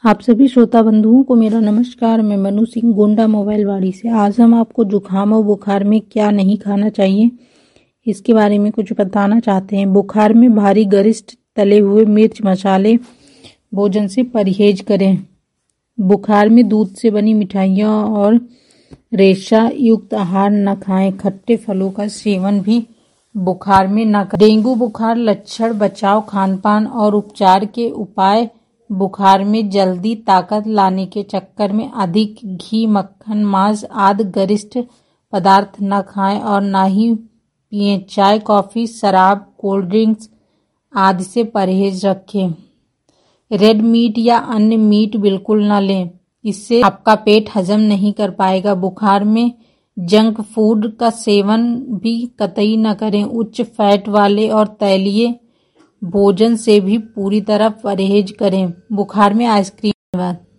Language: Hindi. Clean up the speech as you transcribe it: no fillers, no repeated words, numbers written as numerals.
आप सभी श्रोता बंधुओं को मेरा नमस्कार। मैं मनु सिंह गोंडा मोबाइल वाड़ी से। आज हम आपको जुखाम और बुखार में क्या नहीं खाना चाहिए इसके बारे में कुछ बताना चाहते हैं। बुखार में भारी गरिष्ठ तले हुए मिर्च मसाले भोजन से परहेज करें। बुखार में दूध से बनी मिठाइयाँ और रेशा युक्त आहार न खाएं। खट्टे फलों का सेवन भी बुखार में न करें। डेंगू बुखार लक्षण, बचाव, खानपान और उपचार के उपाय। बुखार में जल्दी ताकत लाने के चक्कर में अधिक घी, मक्खन, मांस आदि गरिष्ठ पदार्थ न खाएं और न ही पिएं। चाय, कॉफी, शराब, कोल्ड ड्रिंक्स आदि से परहेज रखें। रेड मीट या अन्य मीट बिल्कुल न लें, इससे आपका पेट हजम नहीं कर पाएगा। बुखार में जंक फूड का सेवन भी कतई न करें। उच्च फैट वाले और तैलीय भोजन से भी पूरी तरह परहेज करें। बुखार में आइसक्रीम। धन्यवाद।